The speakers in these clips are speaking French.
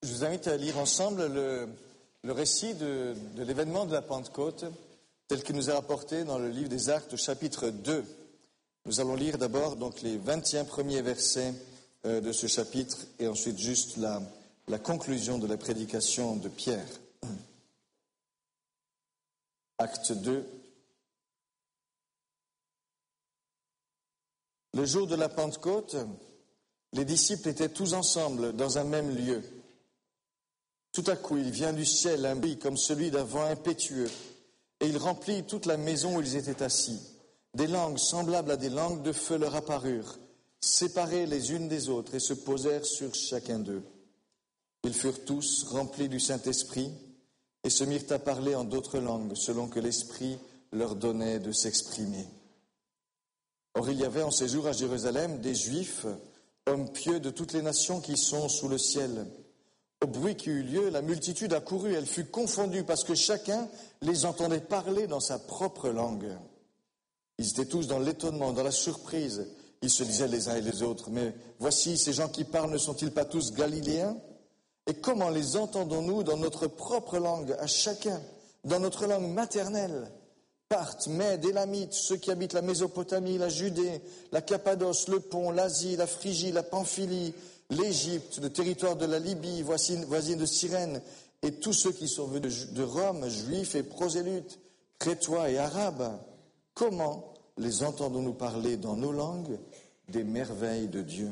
Je vous invite à lire ensemble le récit de l'événement de la Pentecôte, tel qu'il nous est rapporté dans le livre des Actes, chapitre 2. Nous allons lire d'abord donc les 21 premiers versets de ce chapitre et ensuite juste la conclusion de la prédication de Pierre. Acte 2. Le jour de la Pentecôte, les disciples étaient tous ensemble dans un même lieu. Tout à coup, il vient du ciel un bruit comme celui d'un vent impétueux, et il remplit toute la maison où ils étaient assis. Des langues semblables à des langues de feu leur apparurent, séparées les unes des autres, et se posèrent sur chacun d'eux. Ils furent tous remplis du Saint-Esprit, et se mirent à parler en d'autres langues, selon que l'Esprit leur donnait de s'exprimer. Or, il y avait en ces jours à Jérusalem des Juifs, hommes pieux de toutes les nations qui sont sous le ciel. Au bruit qui eut lieu, la multitude accourut, elle fut confondue parce que chacun les entendait parler dans sa propre langue. Ils étaient tous dans l'étonnement, dans la surprise. Ils se disaient les uns et les autres, mais voici, ces gens qui parlent ne sont-ils pas tous galiléens? Et comment les entendons-nous dans notre propre langue, à chacun, dans notre langue maternelle? Parthes, Mèdes, Élamites, ceux qui habitent la Mésopotamie, la Judée, la Cappadoce, le Pont, l'Asie, la Phrygie, la Pamphylie, l'Égypte, le territoire de la Libye, voisine de Cyrène, et tous ceux qui sont venus de Rome, juifs et prosélytes, crétois et arabes. Comment les entendons-nous parler dans nos langues des merveilles de Dieu?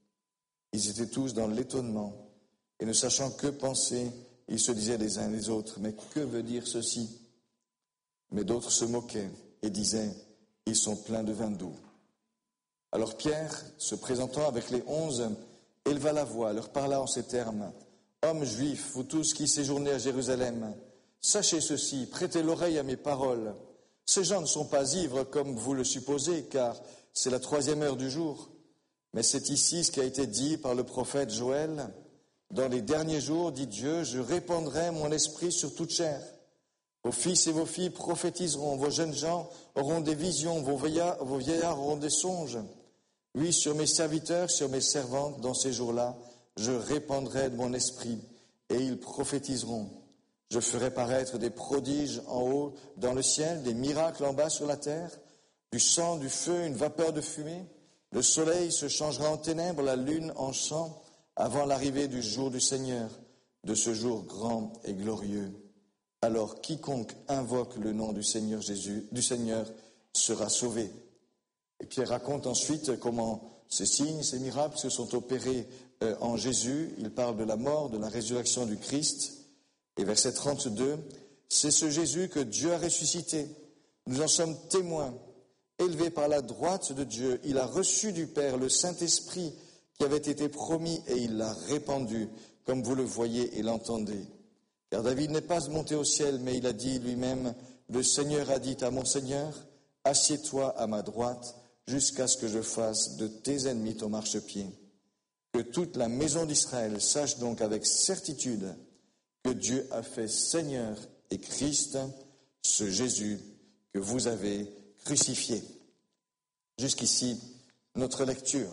Ils étaient tous dans l'étonnement, et ne sachant que penser, ils se disaient les uns les autres, mais que veut dire ceci? Mais d'autres se moquaient et disaient, ils sont pleins de vin doux. Alors Pierre, se présentant avec les 11, éleva la voix, leur parla en ces termes. Hommes juifs, vous tous qui séjournez à Jérusalem, sachez ceci, prêtez l'oreille à mes paroles. Ces gens ne sont pas ivres comme vous le supposez, car c'est la 3e heure du jour. Mais c'est ici ce qui a été dit par le prophète Joël. Dans les derniers jours, dit Dieu, je répandrai mon esprit sur toute chair. Vos fils et vos filles prophétiseront, vos jeunes gens auront des visions, vos vieillards auront des songes. Oui, sur mes serviteurs, sur mes servantes, dans ces jours-là, je répandrai de mon esprit, et ils prophétiseront. Je ferai paraître des prodiges en haut dans le ciel, des miracles en bas sur la terre, du sang, du feu, une vapeur de fumée. Le soleil se changera en ténèbres, la lune en sang, avant l'arrivée du jour du Seigneur, de ce jour grand et glorieux. Alors quiconque invoque le nom du Seigneur Jésus, du Seigneur, sera sauvé. Et Pierre raconte ensuite comment ces signes, ces miracles se sont opérés en Jésus. Il parle de la mort, de la résurrection du Christ. Et verset 32, c'est ce Jésus que Dieu a ressuscité. Nous en sommes témoins. Élevé par la droite de Dieu, il a reçu du Père le Saint-Esprit qui avait été promis et il l'a répandu, comme vous le voyez et l'entendez. Car David n'est pas monté au ciel, mais il a dit lui-même, le Seigneur a dit à mon Seigneur, assieds-toi à ma droite, jusqu'à ce que je fasse de tes ennemis ton marchepied. Que toute la maison d'Israël sache donc avec certitude que Dieu a fait Seigneur et Christ, ce Jésus que vous avez crucifié. Jusqu'ici, notre lecture.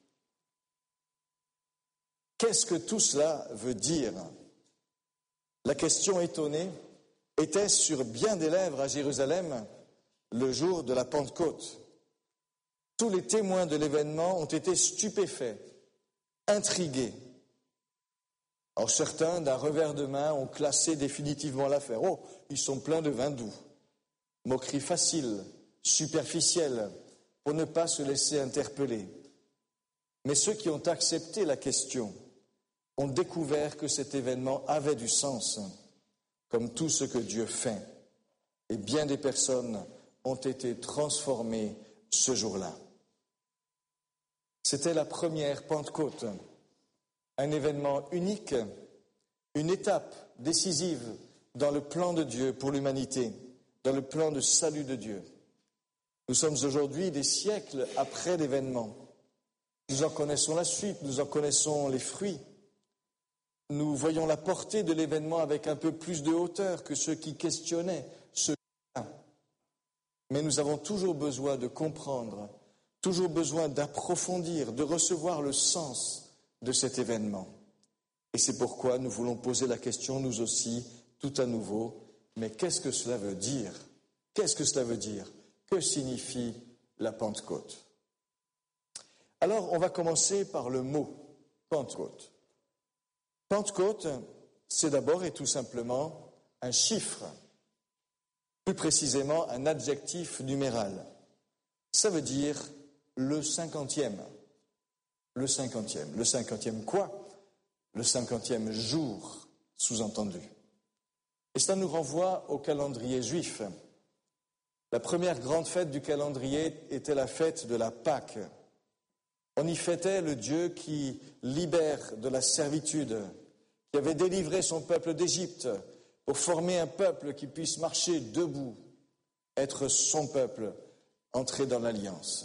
Qu'est-ce que tout cela veut dire? La question étonnée était sur bien des lèvres à Jérusalem le jour de la Pentecôte. Tous les témoins de l'événement ont été stupéfaits, intrigués. Alors certains, d'un revers de main, ont classé définitivement l'affaire. Oh, ils sont pleins de vin doux. Moquerie facile, superficielle, pour ne pas se laisser interpeller. Mais ceux qui ont accepté la question ont découvert que cet événement avait du sens, comme tout ce que Dieu fait. Et bien des personnes ont été transformées ce jour-là. C'était la première Pentecôte, un événement unique, une étape décisive dans le plan de Dieu pour l'humanité, dans le plan de salut de Dieu. Nous sommes aujourd'hui des siècles après l'événement. Nous en connaissons la suite, nous en connaissons les fruits. Nous voyons la portée de l'événement avec un peu plus de hauteur que ceux qui questionnaient ce jour-là. Mais nous avons toujours besoin de comprendre, toujours besoin d'approfondir, de recevoir le sens de cet événement. Et c'est pourquoi nous voulons poser la question, nous aussi, tout à nouveau, mais qu'est-ce que cela veut dire? Qu'est-ce que cela veut dire? Que signifie la Pentecôte? Alors, on va commencer par le mot Pentecôte. Pentecôte, c'est d'abord et tout simplement un chiffre, plus précisément un adjectif numéral. Ça veut dire le 50e. Le 50e. Le 50e quoi? Le 50e jour, sous-entendu. Et cela nous renvoie au calendrier juif. La première grande fête du calendrier était la fête de la Pâque. On y fêtait le Dieu qui libère de la servitude, qui avait délivré son peuple d'Égypte pour former un peuple qui puisse marcher debout, être son peuple, entrer dans l'alliance.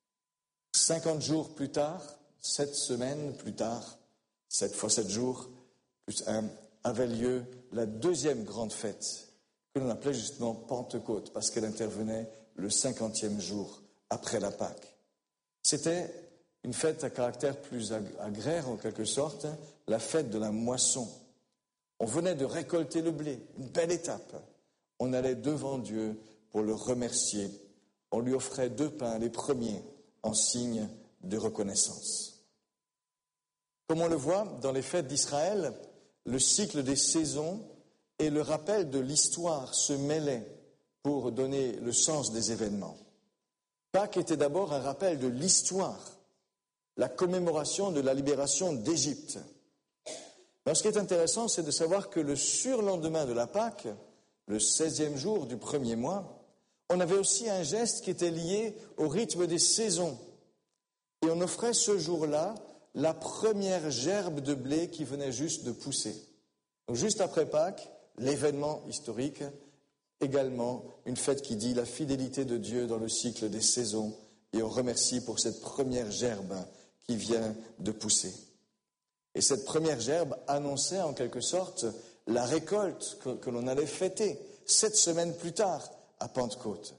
50 jours plus tard, 7 semaines plus tard, 7 fois 7 jours, plus 1, avait lieu la deuxième grande fête, que l'on appelait justement Pentecôte, parce qu'elle intervenait le 50e jour après la Pâque. C'était une fête à caractère plus agraire, en quelque sorte, la fête de la moisson. On venait de récolter le blé, une belle étape. On allait devant Dieu pour le remercier. On lui offrait 2 pains, les premiers, en signe de reconnaissance. Comme on le voit dans les fêtes d'Israël, le cycle des saisons et le rappel de l'histoire se mêlaient pour donner le sens des événements. Pâques était d'abord un rappel de l'histoire, la commémoration de la libération d'Égypte. Alors, ce qui est intéressant, c'est de savoir que le surlendemain de la Pâque, le 16e jour du premier mois, on avait aussi un geste qui était lié au rythme des saisons. Et on offrait ce jour-là la première gerbe de blé qui venait juste de pousser. Donc, juste après Pâques, l'événement historique, également une fête qui dit la fidélité de Dieu dans le cycle des saisons, et on remercie pour cette première gerbe qui vient de pousser. Et cette première gerbe annonçait en quelque sorte la récolte que l'on allait fêter 7 semaines plus tard à Pentecôte.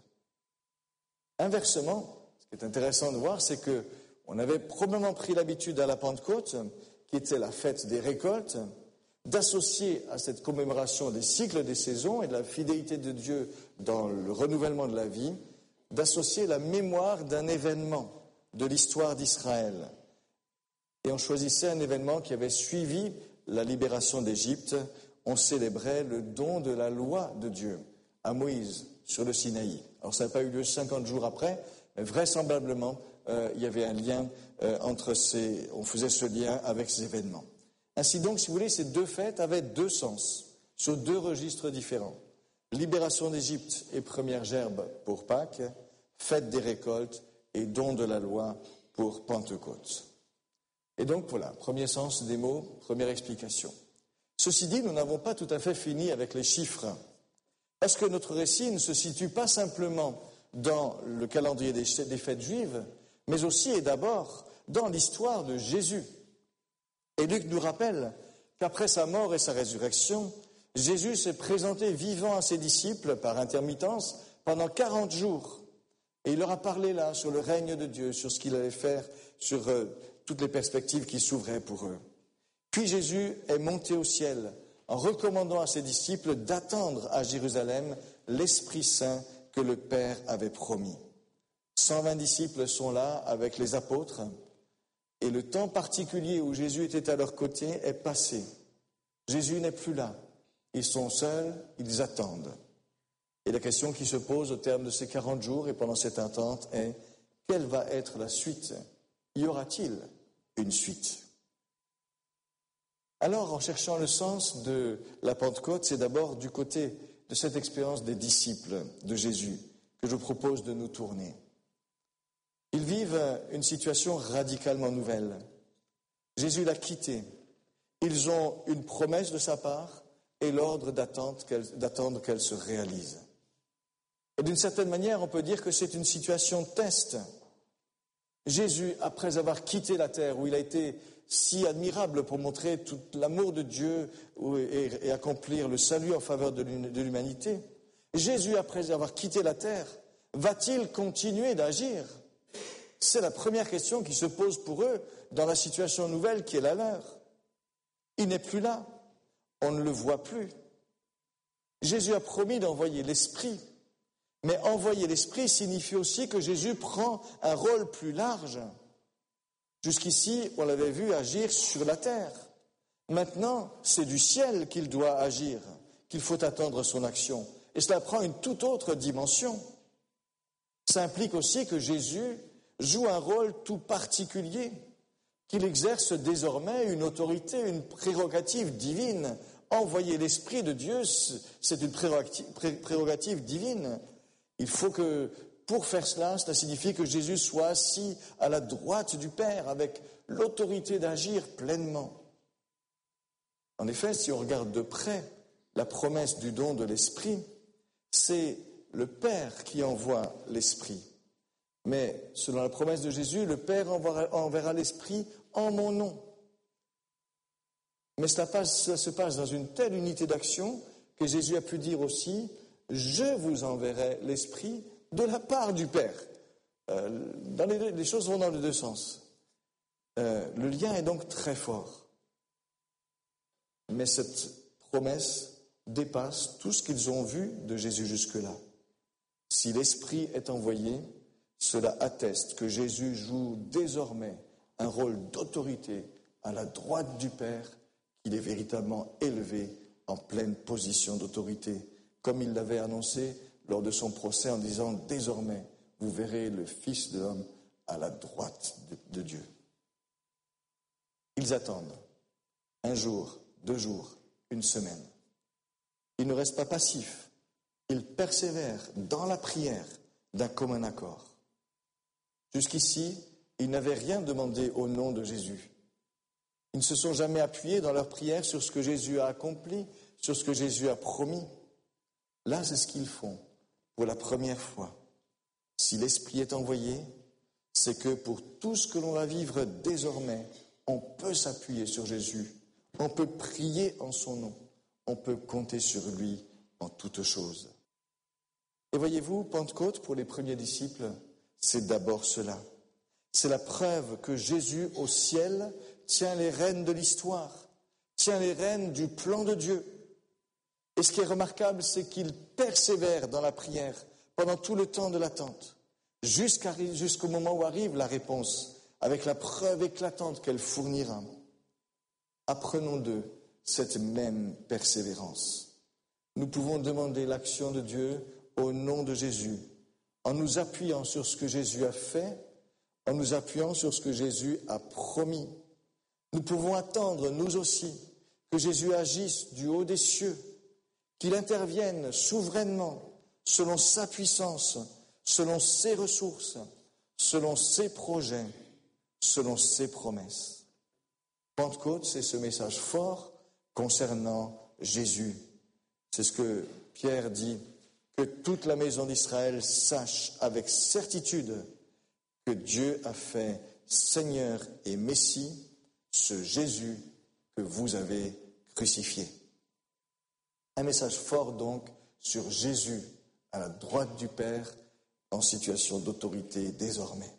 Inversement, ce qui est intéressant de voir, c'est que on avait probablement pris l'habitude à la Pentecôte, qui était la fête des récoltes, d'associer à cette commémoration des cycles des saisons et de la fidélité de Dieu dans le renouvellement de la vie, d'associer la mémoire d'un événement de l'histoire d'Israël. Et on choisissait un événement qui avait suivi la libération d'Égypte. On célébrait le don de la loi de Dieu à Moïse sur le Sinaï. Alors ça n'a pas eu lieu 50 jours après, mais vraisemblablement, il y avait un lien entre on faisait ce lien avec ces événements. Ainsi donc, si vous voulez, ces 2 fêtes avaient 2 sens, sur 2 registres différents. Libération d'Égypte et première gerbe pour Pâques, fête des récoltes et don de la loi pour Pentecôte. Et donc voilà, premier sens des mots, première explication. Ceci dit, nous n'avons pas tout à fait fini avec les chiffres, parce que notre récit ne se situe pas simplement dans le calendrier des fêtes juives, mais aussi et d'abord dans l'histoire de Jésus. Et Luc nous rappelle qu'après sa mort et sa résurrection, Jésus s'est présenté vivant à ses disciples par intermittence pendant 40 jours. Et il leur a parlé là sur le règne de Dieu, sur ce qu'il allait faire, sur toutes les perspectives qui s'ouvraient pour eux. Puis Jésus est monté au ciel en recommandant à ses disciples d'attendre à Jérusalem l'Esprit Saint que le Père avait promis. 120 disciples sont là avec les apôtres et le temps particulier où Jésus était à leur côté est passé. Jésus n'est plus là. Ils sont seuls, ils attendent. Et la question qui se pose au terme de ces 40 jours et pendant cette attente est: quelle va être la suite? Y aura-t-il une suite? Alors, en cherchant le sens de la Pentecôte, c'est d'abord du côté de cette expérience des disciples de Jésus que je propose de nous tourner. Ils vivent une situation radicalement nouvelle. Jésus l'a quitté. Ils ont une promesse de sa part et l'ordre d'attendre qu'elle se réalise. Et d'une certaine manière, on peut dire que c'est une situation test. Jésus, après avoir quitté la terre où il a été si admirable pour montrer tout l'amour de Dieu et accomplir le salut en faveur de l'humanité, Jésus, après avoir quitté la terre, va-t-il continuer d'agir? C'est la première question qui se pose pour eux dans la situation nouvelle qui est la leur. Il n'est plus là. On ne le voit plus. Jésus a promis d'envoyer l'Esprit. Mais envoyer l'Esprit signifie aussi que Jésus prend un rôle plus large. Jusqu'ici, on l'avait vu agir sur la terre. Maintenant, c'est du ciel qu'il doit agir, qu'il faut attendre son action. Et cela prend une toute autre dimension. Ça implique aussi que Jésus joue un rôle tout particulier, qu'il exerce désormais une autorité, une prérogative divine. Envoyer l'Esprit de Dieu, c'est une prérogative divine. Il faut que, pour faire cela signifie que Jésus soit assis à la droite du Père, avec l'autorité d'agir pleinement. En effet, si on regarde de près la promesse du don de l'Esprit, c'est le Père qui envoie l'Esprit. Mais selon la promesse de Jésus, le Père enverra l'Esprit en mon nom. Mais cela se passe dans une telle unité d'action que Jésus a pu dire aussi « Je vous enverrai l'Esprit de la part du Père ». Les choses vont dans les deux sens. Le lien est donc très fort. Mais cette promesse dépasse tout ce qu'ils ont vu de Jésus jusque-là. Si l'Esprit est envoyé, cela atteste que Jésus joue désormais un rôle d'autorité à la droite du Père, qu'il est véritablement élevé en pleine position d'autorité, comme il l'avait annoncé lors de son procès en disant « Désormais, vous verrez le Fils de l'homme à la droite de Dieu ». Ils attendent un jour, 2 jours, une semaine. Ils ne restent pas passifs, ils persévèrent dans la prière d'un commun accord. Jusqu'ici, ils n'avaient rien demandé au nom de Jésus. Ils ne se sont jamais appuyés dans leur prière sur ce que Jésus a accompli, sur ce que Jésus a promis. Là, c'est ce qu'ils font pour la première fois. Si l'Esprit est envoyé, c'est que pour tout ce que l'on va vivre désormais, on peut s'appuyer sur Jésus, on peut prier en son nom, on peut compter sur lui en toutes choses. Et voyez-vous, Pentecôte, pour les premiers disciples, c'est d'abord cela. C'est la preuve que Jésus, au ciel, tient les rênes de l'histoire, tient les rênes du plan de Dieu. Et ce qui est remarquable, c'est qu'il persévère dans la prière pendant tout le temps de l'attente, jusqu'au moment où arrive la réponse, avec la preuve éclatante qu'elle fournira. Apprenons d'eux cette même persévérance. Nous pouvons demander l'action de Dieu au nom de Jésus, en nous appuyant sur ce que Jésus a fait, en nous appuyant sur ce que Jésus a promis. Nous pouvons attendre, nous aussi, que Jésus agisse du haut des cieux, qu'il intervienne souverainement, selon sa puissance, selon ses ressources, selon ses projets, selon ses promesses. Pentecôte, c'est ce message fort concernant Jésus. C'est ce que Pierre dit, que toute la maison d'Israël sache avec certitude que Dieu a fait Seigneur et Messie ce Jésus que vous avez crucifié. Un message fort donc sur Jésus à la droite du Père en situation d'autorité désormais.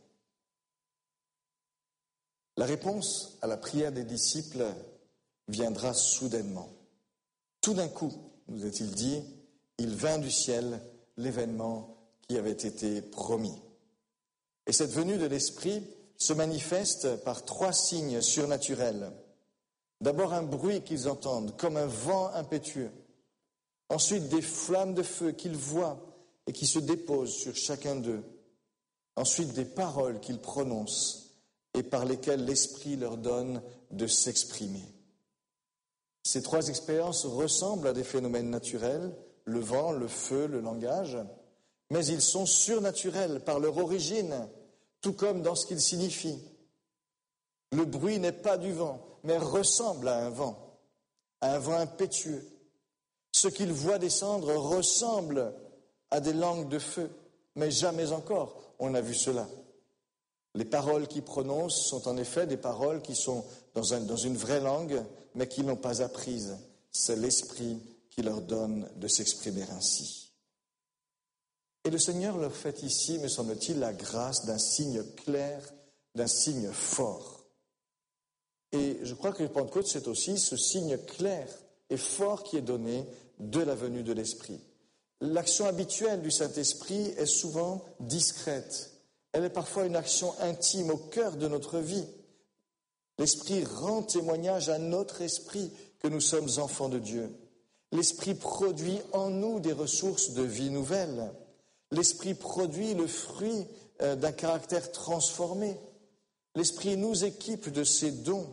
La réponse à la prière des disciples viendra soudainement. Tout d'un coup, nous est-il dit, il vint du ciel l'événement qui avait été promis. Et cette venue de l'Esprit se manifeste par 3 signes surnaturels. D'abord un bruit qu'ils entendent, comme un vent impétueux. Ensuite des flammes de feu qu'ils voient et qui se déposent sur chacun d'eux. Ensuite des paroles qu'ils prononcent et par lesquelles l'Esprit leur donne de s'exprimer. Ces 3 expériences ressemblent à des phénomènes naturels, le vent, le feu, le langage, mais ils sont surnaturels par leur origine, tout comme dans ce qu'ils signifient. Le bruit n'est pas du vent, mais ressemble à un vent impétueux. Ce qu'ils voient descendre ressemble à des langues de feu, mais jamais encore on a vu cela. Les paroles qu'ils prononcent sont en effet des paroles qui sont dans une vraie langue, mais qu'ils n'ont pas apprises. C'est l'Esprit qui leur donne de s'exprimer ainsi. Et le Seigneur leur fait ici, me semble-t-il, la grâce d'un signe clair, d'un signe fort. Et je crois que la Pentecôte, c'est aussi ce signe clair et fort qui est donné de la venue de l'Esprit. L'action habituelle du Saint-Esprit est souvent discrète. Elle est parfois une action intime au cœur de notre vie. L'Esprit rend témoignage à notre esprit que nous sommes enfants de Dieu. L'Esprit produit en nous des ressources de vie nouvelles. L'Esprit produit le fruit d'un caractère transformé. L'Esprit nous équipe de ses dons.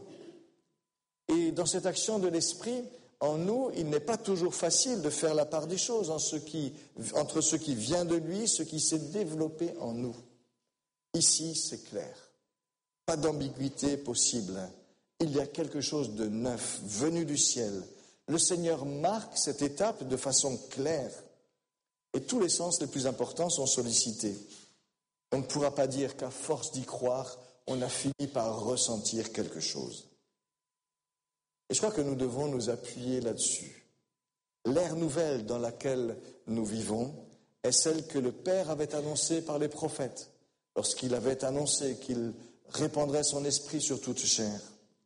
Et dans cette action de l'Esprit, en nous, il n'est pas toujours facile de faire la part des choses entre ce qui vient de lui, ce qui s'est développé en nous. Ici, c'est clair. Pas d'ambiguïté possible. Il y a quelque chose de neuf, venu du ciel. Le Seigneur marque cette étape de façon claire. Et tous les sens les plus importants sont sollicités. On ne pourra pas dire qu'à force d'y croire, on a fini par ressentir quelque chose. Et je crois que nous devons nous appuyer là-dessus. L'ère nouvelle dans laquelle nous vivons est celle que le Père avait annoncée par les prophètes, lorsqu'il avait annoncé qu'il répandrait son esprit sur toute chair.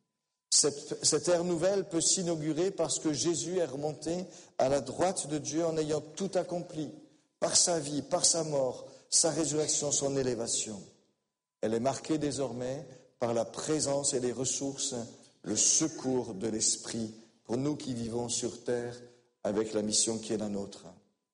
Cette ère nouvelle peut s'inaugurer parce que Jésus est remonté à la droite de Dieu en ayant tout accompli, par sa vie, par sa mort, sa résurrection, son élévation. Elle est marquée désormais par la présence et les ressources, le secours de l'Esprit pour nous qui vivons sur terre avec la mission qui est la nôtre.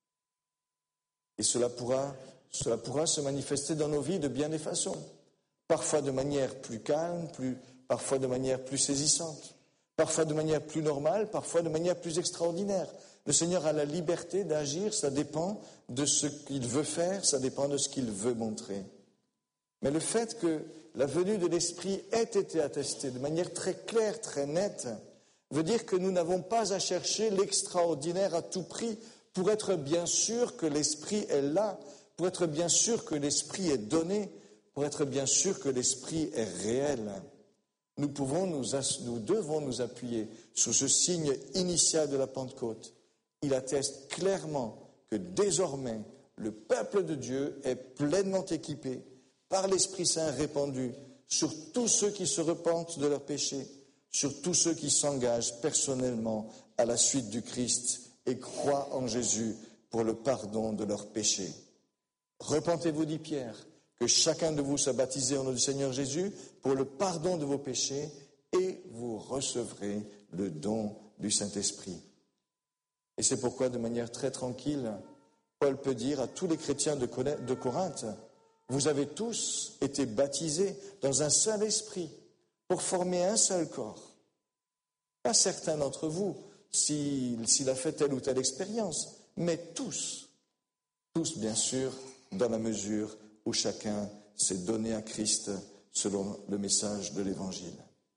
Et cela pourra se manifester dans nos vies de bien des façons, parfois de manière plus calme, parfois de manière plus saisissante, parfois de manière plus normale, parfois de manière plus extraordinaire. Le Seigneur a la liberté d'agir, ça dépend de ce qu'il veut faire, ça dépend de ce qu'il veut montrer. Mais le fait que la venue de l'Esprit ait été attestée de manière très claire, très nette, veut dire que nous n'avons pas à chercher l'extraordinaire à tout prix pour être bien sûr que l'Esprit est là, pour être bien sûr que l'Esprit est donné, pour être bien sûr que l'Esprit est réel. Nous devons nous appuyer sur ce signe initial de la Pentecôte. Il atteste clairement que désormais, le peuple de Dieu est pleinement équipé par l'Esprit Saint répandu sur tous ceux qui se repentent de leurs péchés, sur tous ceux qui s'engagent personnellement à la suite du Christ et croient en Jésus pour le pardon de leurs péchés. Repentez-vous, dit Pierre, que chacun de vous soit baptisé au nom du Seigneur Jésus pour le pardon de vos péchés et vous recevrez le don du Saint-Esprit. Et c'est pourquoi, de manière très tranquille, Paul peut dire à tous les chrétiens de Corinthe, vous avez tous été baptisés dans un seul esprit pour former un seul corps. Pas certains d'entre vous, s'il a fait telle ou telle expérience, mais tous bien sûr, dans la mesure où chacun s'est donné à Christ selon le message de l'Évangile.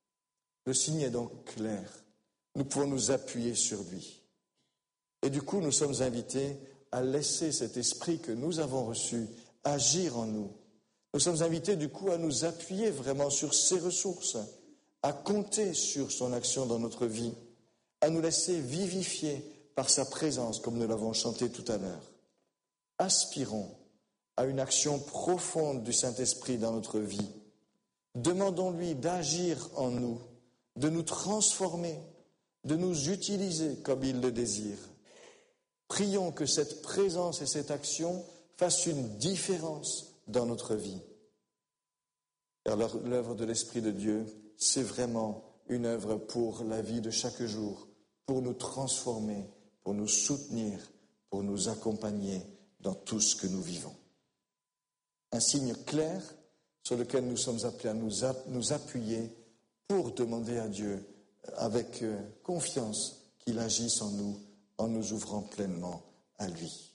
Le signe est donc clair. Nous pouvons nous appuyer sur lui. Et du coup, nous sommes invités à laisser cet esprit que nous avons reçu agir en nous. Nous sommes invités du coup à nous appuyer vraiment sur ses ressources, à compter sur son action dans notre vie, à nous laisser vivifier par sa présence, comme nous l'avons chanté tout à l'heure. Aspirons à une action profonde du Saint-Esprit dans notre vie. Demandons-lui d'agir en nous, de nous transformer, de nous utiliser comme il le désire. Prions que cette présence et cette action fassent une différence dans notre vie. Car l'œuvre de l'Esprit de Dieu, c'est vraiment une œuvre pour la vie de chaque jour, pour nous transformer, pour nous soutenir, pour nous accompagner dans tout ce que nous vivons. Un signe clair sur lequel nous sommes appelés à nous appuyer pour demander à Dieu avec confiance qu'il agisse en nous ouvrant pleinement à lui.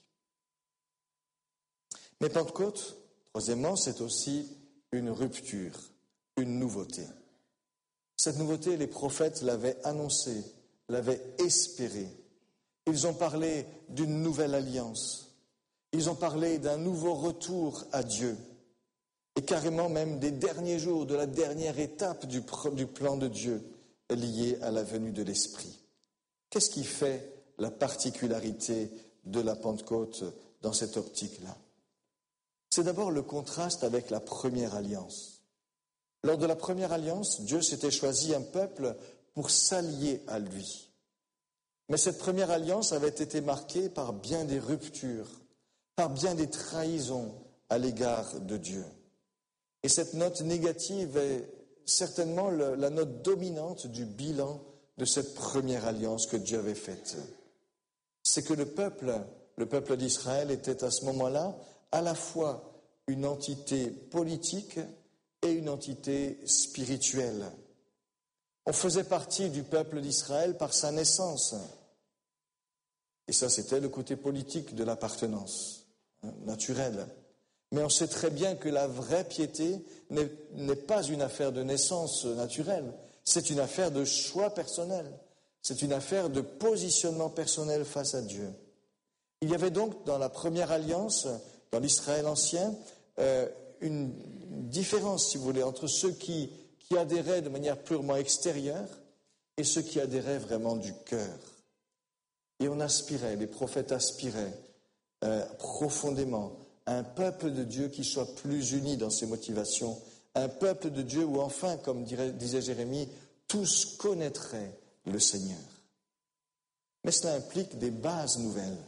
Mais Pentecôte, troisièmement, c'est aussi une rupture, une nouveauté. Cette nouveauté, les prophètes l'avaient annoncée, l'avaient espérée. Ils ont parlé d'une nouvelle alliance. Ils ont parlé d'un nouveau retour à Dieu. Et carrément même des derniers jours, de la dernière étape du plan de Dieu liée à la venue de l'Esprit. Qu'est-ce qui fait la particularité de la Pentecôte dans cette optique-là? C'est d'abord le contraste avec la première alliance. Lors de la première alliance, Dieu s'était choisi un peuple pour s'allier à lui. Mais cette première alliance avait été marquée par bien des ruptures, par bien des trahisons à l'égard de Dieu. Et cette note négative est certainement la note dominante du bilan de cette première alliance que Dieu avait faite. C'est que le peuple d'Israël était à ce moment-là à la fois une entité politique et une entité spirituelle. On faisait partie du peuple d'Israël par sa naissance. Et ça, c'était le côté politique de l'appartenance, naturelle. Mais on sait très bien que la vraie piété n'est pas une affaire de naissance naturelle. C'est une affaire de choix personnel. C'est une affaire de positionnement personnel face à Dieu. Il y avait donc dans la première alliance, dans l'Israël ancien, une différence, si vous voulez, entre ceux qui adhéraient de manière purement extérieure et ceux qui adhéraient vraiment du cœur. Et on aspirait, les prophètes aspiraient profondément à un peuple de Dieu qui soit plus uni dans ses motivations, un peuple de Dieu où enfin, comme disait Jérémie, tous connaîtraient le Seigneur. Mais cela implique des bases nouvelles.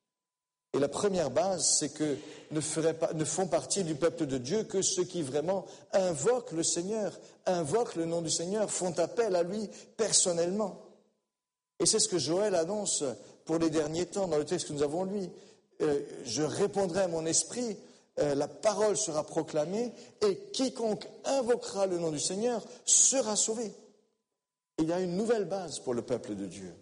Et la première base, c'est que ne font partie du peuple de Dieu que ceux qui vraiment invoquent le Seigneur, invoquent le nom du Seigneur, font appel à lui personnellement. Et c'est ce que Joël annonce pour les derniers temps dans le texte que nous avons lu. Je répondrai à mon esprit, la parole sera proclamée, et quiconque invoquera le nom du Seigneur sera sauvé. Et il y a une nouvelle base pour le peuple de Dieu.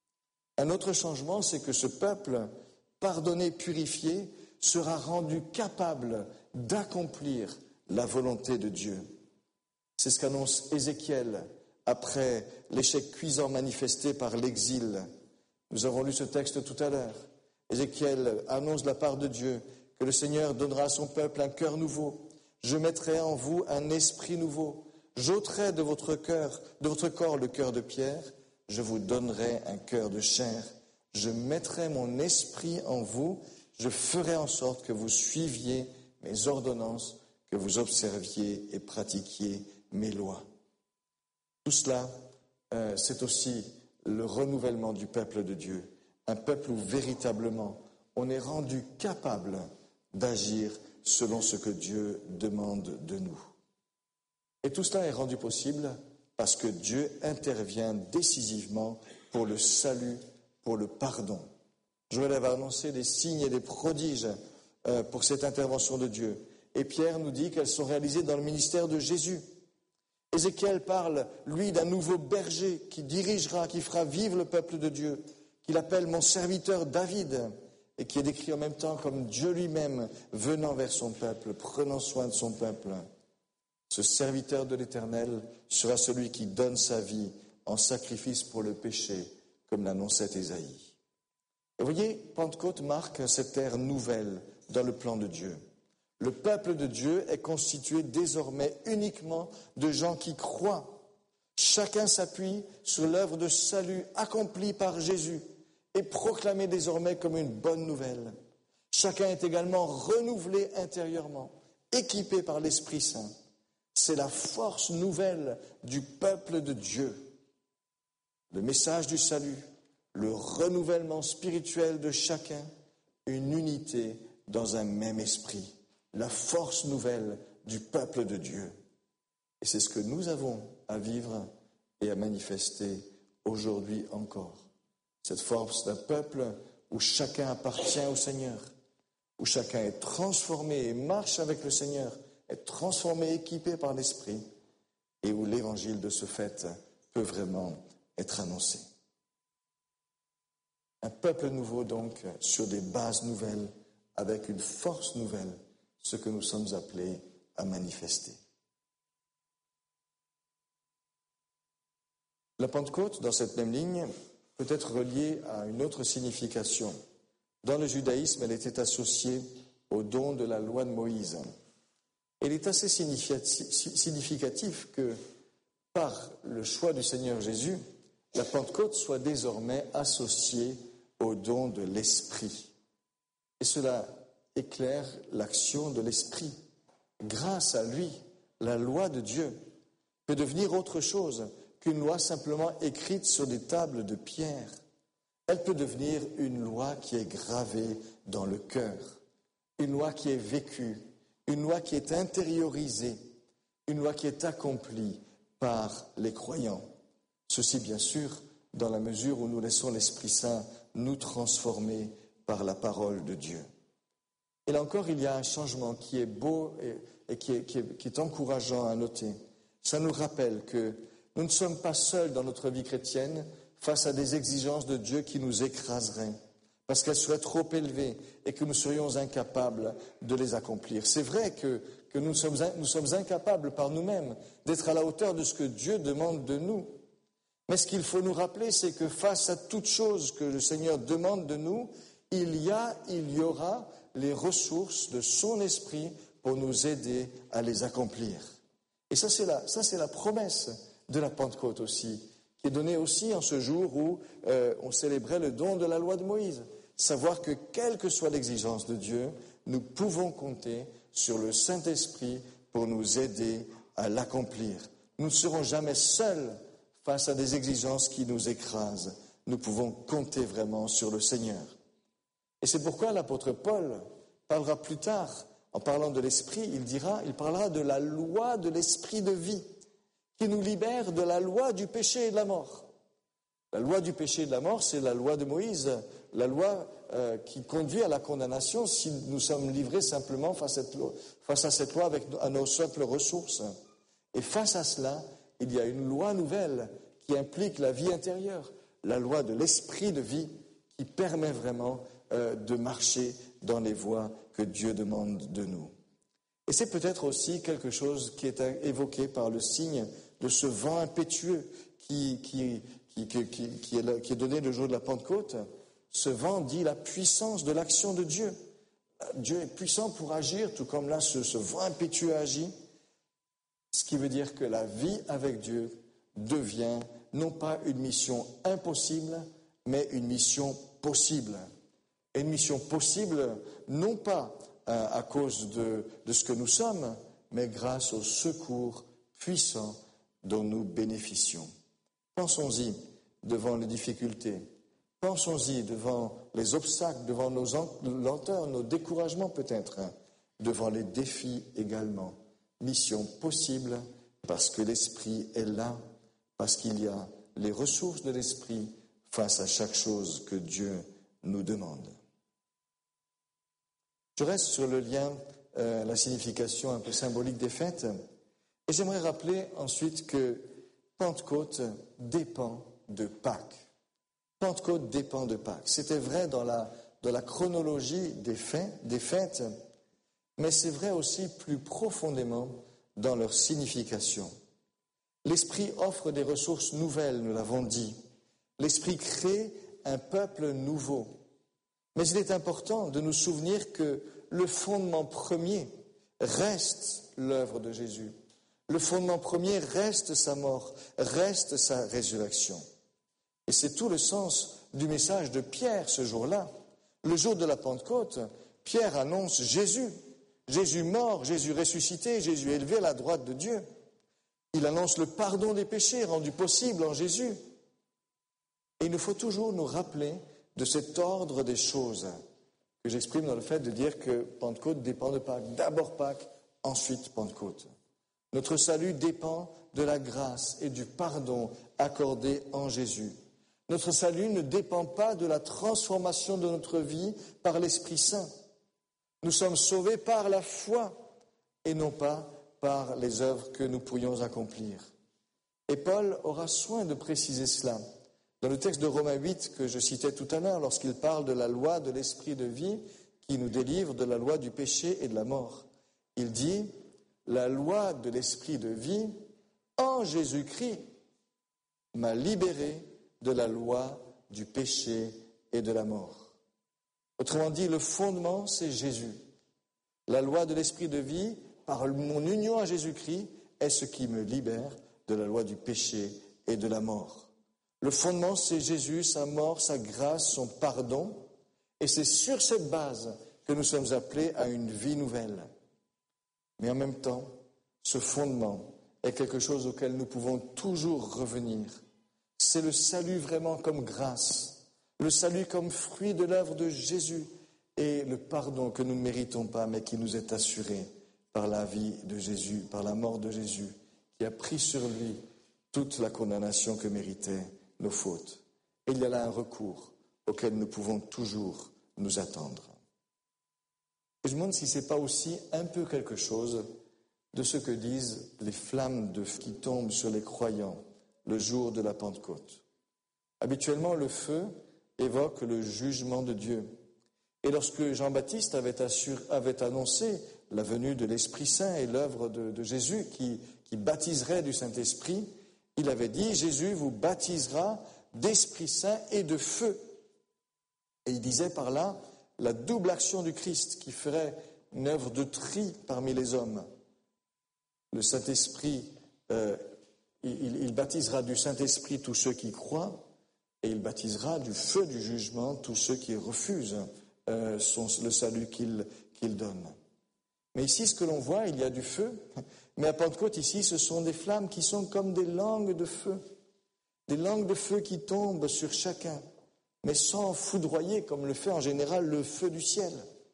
Un autre changement, c'est que ce peuple, pardonné, purifié, sera rendu capable d'accomplir la volonté de Dieu. C'est ce qu'annonce Ézéchiel après l'échec cuisant manifesté par l'exil. Nous avons lu ce texte tout à l'heure. Ézéchiel annonce de la part de Dieu que le Seigneur donnera à son peuple un cœur nouveau. Je mettrai en vous un esprit nouveau. J'ôterai de votre corps le cœur de pierre. Je vous donnerai un cœur de chair. Je mettrai mon esprit en vous. Je ferai en sorte que vous suiviez mes ordonnances, que vous observiez et pratiquiez mes lois. Tout cela, c'est aussi le renouvellement du peuple de Dieu. Un peuple où véritablement on est rendu capable d'agir selon ce que Dieu demande de nous. Et tout cela est rendu possible parce que Dieu intervient décisivement pour le salut, pour le pardon. Joël avait annoncé des signes et des prodiges pour cette intervention de Dieu. Et Pierre nous dit qu'elles sont réalisées dans le ministère de Jésus. Ézéchiel parle, lui, d'un nouveau berger qui dirigera, qui fera vivre le peuple de Dieu, qu'il appelle mon serviteur David, et qui est décrit en même temps comme Dieu lui-même venant vers son peuple, prenant soin de son peuple. Ce serviteur de l'Éternel sera celui qui donne sa vie en sacrifice pour le péché, comme l'annonçait Ésaïe. Et vous voyez, Pentecôte marque cette ère nouvelle dans le plan de Dieu. Le peuple de Dieu est constitué désormais uniquement de gens qui croient. Chacun s'appuie sur l'œuvre de salut accomplie par Jésus et proclamée désormais comme une bonne nouvelle. Chacun est également renouvelé intérieurement, équipé par l'Esprit Saint. C'est la force nouvelle du peuple de Dieu. Le message du salut, le renouvellement spirituel de chacun, une unité dans un même esprit. La force nouvelle du peuple de Dieu. Et c'est ce que nous avons à vivre et à manifester aujourd'hui encore. Cette force d'un peuple où chacun appartient au Seigneur, où chacun est transformé et marche avec le Seigneur, est transformé, équipé par l'Esprit, et où l'évangile de ce fait peut vraiment être annoncé. Un peuple nouveau donc, sur des bases nouvelles, avec une force nouvelle, ce que nous sommes appelés à manifester. La Pentecôte, dans cette même ligne, peut être reliée à une autre signification. Dans le judaïsme, elle était associée au don de la loi de Moïse. Il est assez significatif que, par le choix du Seigneur Jésus, la Pentecôte soit désormais associée au don de l'Esprit. Et cela éclaire l'action de l'Esprit. Grâce à lui, la loi de Dieu peut devenir autre chose qu'une loi simplement écrite sur des tables de pierre. Elle peut devenir une loi qui est gravée dans le cœur, une loi qui est vécue, une loi qui est intériorisée, une loi qui est accomplie par les croyants. Ceci, bien sûr, dans la mesure où nous laissons l'Esprit Saint nous transformer par la parole de Dieu. Et là encore, il y a un changement qui est beau et qui est encourageant à noter. Ça nous rappelle que nous ne sommes pas seuls dans notre vie chrétienne face à des exigences de Dieu qui nous écraseraient, parce qu'elles seraient trop élevées et que nous serions incapables de les accomplir. C'est vrai que nous sommes incapables par nous-mêmes d'être à la hauteur de ce que Dieu demande de nous. Mais ce qu'il faut nous rappeler, c'est que face à toute chose que le Seigneur demande de nous, il y aura les ressources de son esprit pour nous aider à les accomplir. Et ça, c'est la promesse de la Pentecôte aussi, qui est donnée aussi en ce jour où on célébrait le don de la loi de Moïse. Savoir que, quelle que soit l'exigence de Dieu, nous pouvons compter sur le Saint-Esprit pour nous aider à l'accomplir. Nous ne serons jamais seuls face à des exigences qui nous écrasent. Nous pouvons compter vraiment sur le Seigneur. Et c'est pourquoi l'apôtre Paul parlera plus tard, en parlant de l'Esprit, il parlera de la loi de l'Esprit de vie, qui nous libère de la loi du péché et de la mort. La loi du péché et de la mort, c'est la loi de Moïse, la loi qui conduit à la condamnation si nous sommes livrés simplement face à cette loi à nos simples ressources. Et face à cela, il y a une loi nouvelle qui implique la vie intérieure, la loi de l'esprit de vie qui permet vraiment de marcher dans les voies que Dieu demande de nous. Et c'est peut-être aussi quelque chose qui est évoqué par le signe de ce vent impétueux qui est donné le jour de la Pentecôte. Ce vent dit la puissance de l'action de Dieu. Dieu est puissant pour agir, tout comme là ce vent impétueux agit. Ce qui veut dire que la vie avec Dieu devient non pas une mission impossible, mais une mission possible. Et une mission possible, non pas à cause de ce que nous sommes, mais grâce au secours puissant dont nous bénéficions. Pensons-y devant les difficultés. Pensons-y devant les obstacles, devant nos lenteurs, nos découragements peut-être, devant les défis également. Mission possible parce que l'Esprit est là, parce qu'il y a les ressources de l'Esprit face à chaque chose que Dieu nous demande. Je reste sur le lien, la signification un peu symbolique des fêtes, et j'aimerais rappeler ensuite que Pentecôte dépend de Pâques. Pentecôte dépend de Pâques. C'était vrai dans la chronologie des fêtes, mais c'est vrai aussi plus profondément dans leur signification. L'Esprit offre des ressources nouvelles, nous l'avons dit. L'Esprit crée un peuple nouveau. Mais il est important de nous souvenir que le fondement premier reste l'œuvre de Jésus. Le fondement premier reste sa mort, reste sa résurrection. Et c'est tout le sens du message de Pierre ce jour-là. Le jour de la Pentecôte, Pierre annonce Jésus. Jésus mort, Jésus ressuscité, Jésus élevé à la droite de Dieu. Il annonce le pardon des péchés rendu possible en Jésus. Et il nous faut toujours nous rappeler de cet ordre des choses que j'exprime dans le fait de dire que Pentecôte dépend de Pâques. D'abord Pâques, ensuite Pentecôte. Notre salut dépend de la grâce et du pardon accordé en Jésus. Notre salut ne dépend pas de la transformation de notre vie par l'Esprit Saint. Nous sommes sauvés par la foi et non pas par les œuvres que nous pourrions accomplir. Et Paul aura soin de préciser cela. Dans le texte de Romains 8 que je citais tout à l'heure, lorsqu'il parle de la loi de l'esprit de vie qui nous délivre de la loi du péché et de la mort, il dit « La loi de l'esprit de vie en Jésus-Christ m'a libéré de la loi du péché et de la mort. » Autrement dit, le fondement, c'est Jésus. La loi de l'esprit de vie, par mon union à Jésus-Christ, est ce qui me libère de la loi du péché et de la mort. Le fondement, c'est Jésus, sa mort, sa grâce, son pardon. Et c'est sur cette base que nous sommes appelés à une vie nouvelle. Mais en même temps, ce fondement est quelque chose auquel nous pouvons toujours revenir. C'est le salut vraiment comme grâce, le salut comme fruit de l'œuvre de Jésus et le pardon que nous ne méritons pas mais qui nous est assuré par la vie de Jésus, par la mort de Jésus, qui a pris sur lui toute la condamnation que méritaient nos fautes. Et il y a là un recours auquel nous pouvons toujours nous attendre. Et je me demande si ce n'est pas aussi un peu quelque chose de ce que disent les flammes de feu qui tombent sur les croyants le jour de la Pentecôte. Habituellement, le feu évoque le jugement de Dieu. Et lorsque Jean-Baptiste avait annoncé la venue de l'Esprit Saint et l'œuvre de Jésus qui baptiserait du Saint-Esprit, il avait dit « Jésus vous baptisera d'Esprit Saint et de feu ». Et il disait par là la double action du Christ qui ferait une œuvre de tri parmi les hommes. Le Saint-Esprit, il baptisera du Saint-Esprit tous ceux qui croient et il baptisera du feu du jugement tous ceux qui refusent le salut qu'il donne. Mais ici, ce que l'on voit, il y a du feu, mais à Pentecôte, ici, ce sont des flammes qui sont comme des langues de feu. Des langues de feu qui tombent sur chacun, mais sans foudroyer, comme le fait en général le feu du ciel.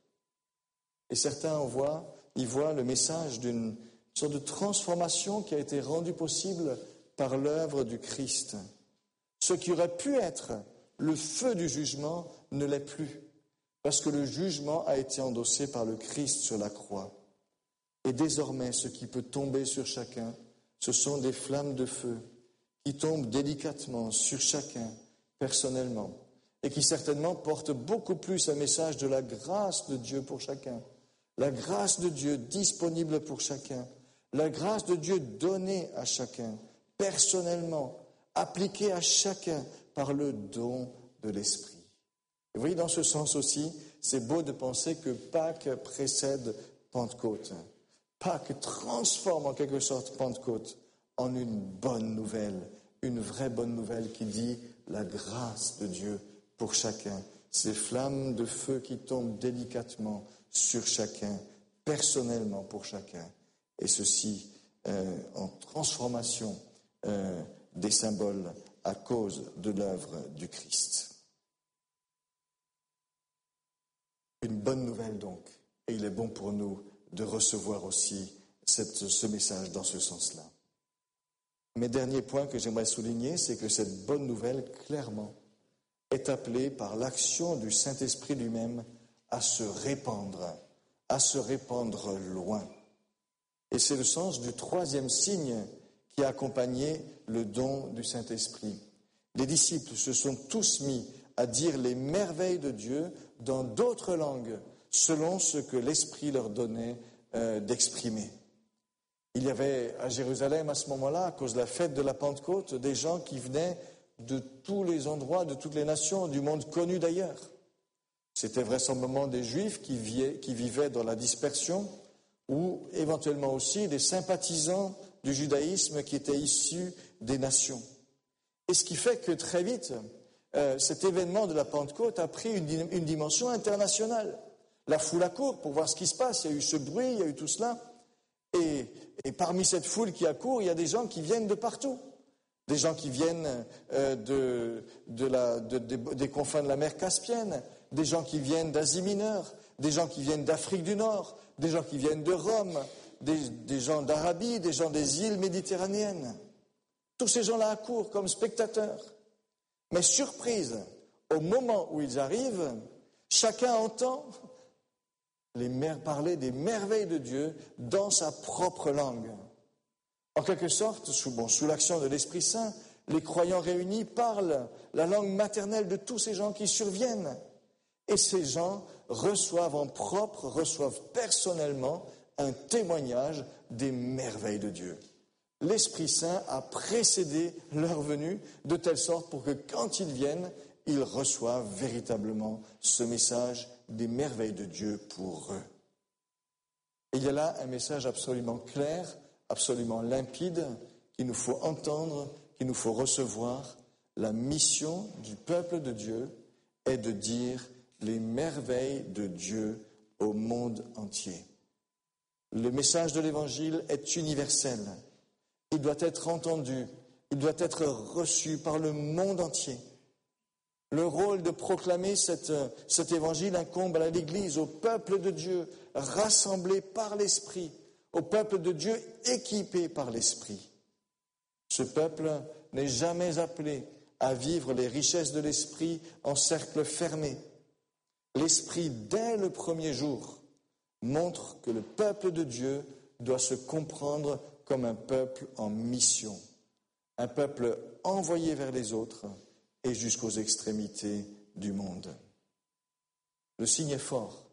Et certains y voient le message d'une sorte de transformation qui a été rendue possible par l'œuvre du Christ. Ce qui aurait pu être le feu du jugement ne l'est plus, parce que le jugement a été endossé par le Christ sur la croix. Et désormais, ce qui peut tomber sur chacun, ce sont des flammes de feu qui tombent délicatement sur chacun, personnellement, et qui certainement portent beaucoup plus un message de la grâce de Dieu pour chacun, la grâce de Dieu disponible pour chacun, la grâce de Dieu donnée à chacun, personnellement, appliquée à chacun par le don de l'Esprit. Et vous voyez, dans ce sens aussi, c'est beau de penser que Pâques précède Pentecôte. Pâques transforme en quelque sorte Pentecôte en une bonne nouvelle, une vraie bonne nouvelle qui dit la grâce de Dieu pour chacun. Ces flammes de feu qui tombent délicatement sur chacun, personnellement pour chacun. Et ceci en transformation des symboles à cause de l'œuvre du Christ. Une bonne nouvelle donc, et il est bon pour nous de recevoir aussi ce message dans ce sens-là. Mais dernier point que j'aimerais souligner, c'est que cette bonne nouvelle, clairement, est appelée par l'action du Saint-Esprit lui-même à se répandre loin. Et c'est le sens du troisième signe qui a accompagné le don du Saint-Esprit. Les disciples se sont tous mis à dire les merveilles de Dieu dans d'autres langues, selon ce que l'Esprit leur donnait d'exprimer. Il y avait à Jérusalem à ce moment-là, à cause de la fête de la Pentecôte, des gens qui venaient de tous les endroits, de toutes les nations, du monde connu d'ailleurs. C'était vraisemblablement des Juifs qui vivaient dans la dispersion, ou éventuellement aussi des sympathisants du judaïsme qui étaient issus des nations. Et ce qui fait que très vite, cet événement de la Pentecôte a pris une dimension internationale. La foule accourt pour voir ce qui se passe, il y a eu ce bruit, il y a eu tout cela. Et parmi cette foule qui accourt, il y a des gens qui viennent de partout. Des gens qui viennent des confins de la mer Caspienne, des gens qui viennent d'Asie mineure, des gens qui viennent d'Afrique du Nord, des gens qui viennent de Rome, des gens d'Arabie, des gens des îles méditerranéennes. Tous ces gens-là accourent comme spectateurs. Mais surprise, au moment où ils arrivent, chacun entend parler des merveilles de Dieu dans sa propre langue. En quelque sorte, sous l'action de l'Esprit Saint, les croyants réunis parlent la langue maternelle de tous ces gens qui surviennent. Et ces gens reçoivent personnellement un témoignage des merveilles de Dieu. L'Esprit Saint a précédé leur venue de telle sorte pour que quand ils viennent, ils reçoivent véritablement ce message des merveilles de Dieu pour eux. Et il y a là un message absolument clair, absolument limpide, qu'il nous faut entendre, qu'il nous faut recevoir. La mission du peuple de Dieu est de dire les merveilles de Dieu au monde entier. Le message de l'Évangile est universel. Il doit être entendu, il doit être reçu par le monde entier. Le rôle de proclamer cet Évangile incombe à l'Église, au peuple de Dieu, rassemblé par l'Esprit, au peuple de Dieu équipé par l'Esprit. Ce peuple n'est jamais appelé à vivre les richesses de l'Esprit en cercle fermé. L'Esprit, dès le premier jour, montre que le peuple de Dieu doit se comprendre comme un peuple en mission, un peuple envoyé vers les autres et jusqu'aux extrémités du monde. Le signe est fort.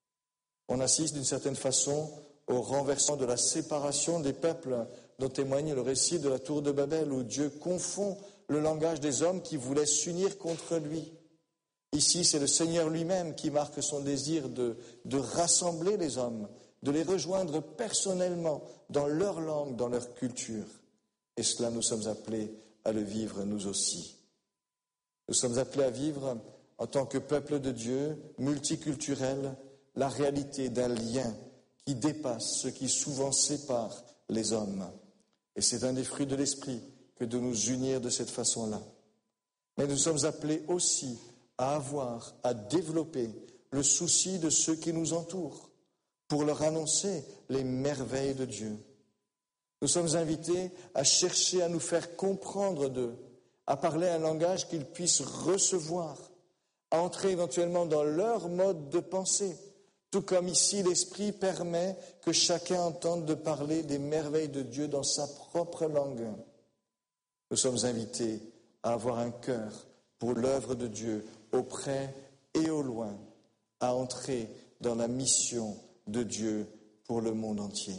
On assiste d'une certaine façon au renversement de la séparation des peuples dont témoigne le récit de la tour de Babel, où Dieu confond le langage des hommes qui voulaient s'unir contre lui. Ici, c'est le Seigneur lui-même qui marque son désir de rassembler les hommes, de les rejoindre personnellement dans leur langue, dans leur culture. Et cela, nous sommes appelés à le vivre nous aussi. Nous sommes appelés à vivre, en tant que peuple de Dieu, multiculturel, la réalité d'un lien qui dépasse ce qui souvent sépare les hommes. Et c'est un des fruits de l'Esprit que de nous unir de cette façon-là. Mais nous sommes appelés aussi à avoir, à développer le souci de ceux qui nous entourent pour leur annoncer les merveilles de Dieu. Nous sommes invités à chercher à nous faire comprendre d'eux, à parler un langage qu'ils puissent recevoir, à entrer éventuellement dans leur mode de pensée, tout comme ici l'Esprit permet que chacun entende de parler des merveilles de Dieu dans sa propre langue. Nous sommes invités à avoir un cœur pour l'œuvre de Dieu auprès et au loin, à entrer dans la mission de Dieu pour le monde entier.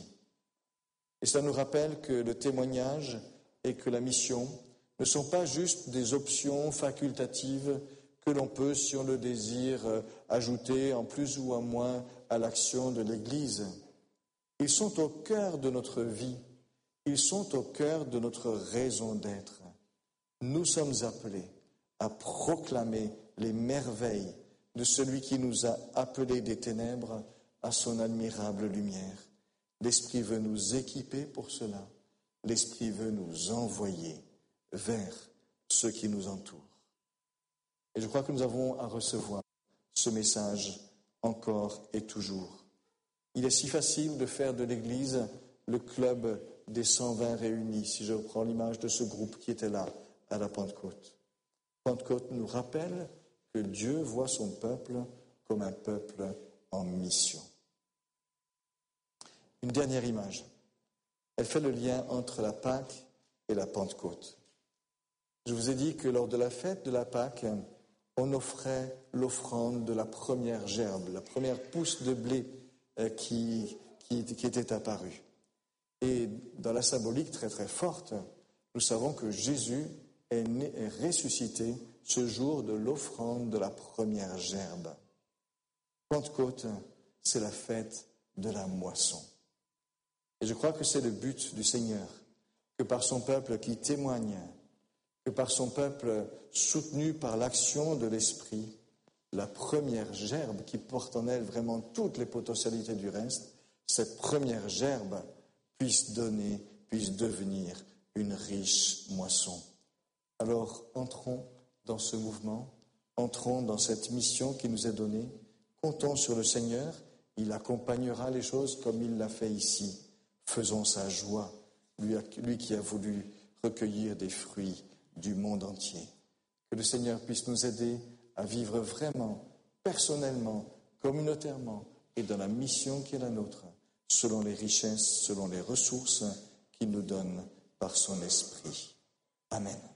Et cela nous rappelle que le témoignage et que la mission ne sont pas juste des options facultatives que l'on peut, si on le désire, ajouter en plus ou en moins à l'action de l'Église. Ils sont au cœur de notre vie, ils sont au cœur de notre raison d'être. Nous sommes appelés à proclamer les merveilles de celui qui nous a appelés des ténèbres à son admirable lumière. L'Esprit veut nous équiper pour cela. L'Esprit veut nous envoyer vers ceux qui nous entourent. Et je crois que nous avons à recevoir ce message encore et toujours. Il est si facile de faire de l'Église le club des 120 réunis, si je reprends l'image de ce groupe qui était là à la Pentecôte. Pentecôte nous rappelle que Dieu voit son peuple comme un peuple en mission. Une dernière image. Elle fait le lien entre la Pâque et la Pentecôte. Je vous ai dit que lors de la fête de la Pâque, on offrait l'offrande de la première gerbe, la première pousse de blé qui était apparue. Et dans la symbolique très très forte, nous savons que Jésus est ressuscité ce jour de l'offrande de la première gerbe. Pentecôte, c'est la fête de la moisson. Et je crois que c'est le but du Seigneur, que par son peuple qui témoigne, que par son peuple soutenu par l'action de l'Esprit, la première gerbe qui porte en elle vraiment toutes les potentialités du reste, cette première gerbe puisse devenir une riche moisson. Alors entrons dans ce mouvement, entrons dans cette mission qui nous est donnée, comptons sur le Seigneur, il accompagnera les choses comme il l'a fait ici. Faisons sa joie, lui qui a voulu recueillir des fruits du monde entier. Que le Seigneur puisse nous aider à vivre vraiment, personnellement, communautairement et dans la mission qui est la nôtre, selon les richesses, selon les ressources qu'il nous donne par son Esprit. Amen.